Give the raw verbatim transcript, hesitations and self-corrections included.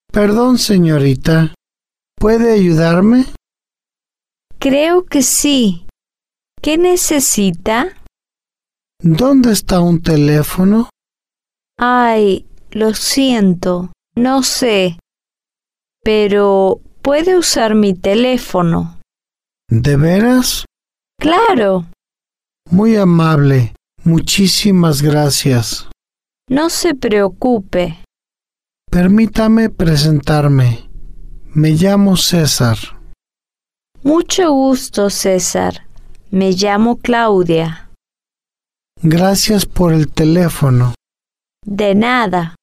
Perdón, señorita. ¿Puede ayudarme? Creo que sí. ¿Qué necesita? ¿Dónde está un teléfono? Ay, lo siento, no sé. Pero puede usar mi teléfono. ¿De veras? Claro. Muy amable. Muchísimas gracias. No se preocupe. Permítame presentarme. Me llamo César. Mucho gusto, César. Me llamo Claudia. Gracias por el teléfono. De nada.